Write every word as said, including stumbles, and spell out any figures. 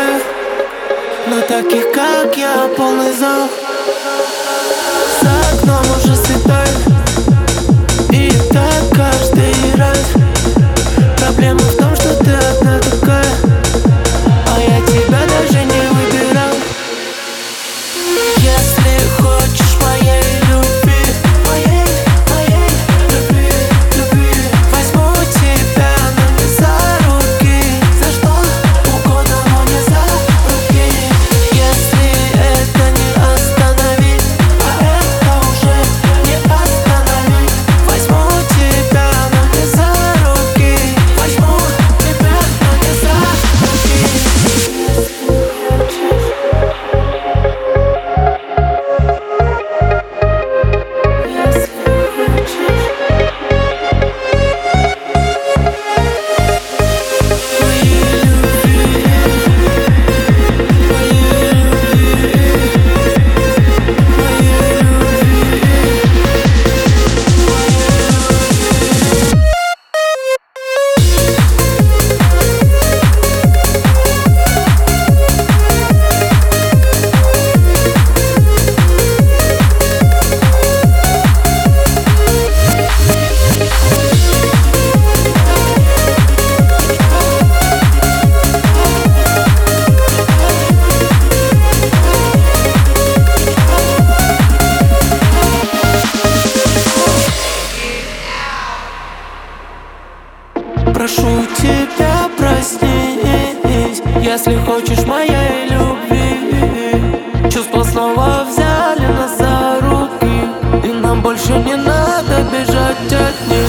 пускаю на таких, как я, полный зал. За окном уже светает, и так каждый раз. Проблема в том, что ты одна такая, а я тебя даже не выбирал. Если хочешь моей любви, моей, моей любви, любви, возьму тебя, но не за руки, за что угодно, но не за руки. Если это не остановить, а это уже не остановить, возьму тебя, но не за руки, возьму тебя, но не за руки. Прошу тебя, проснись, если хочешь моей любви. Чувства снова взяли нас за руки, и нам больше не надо бежать от них.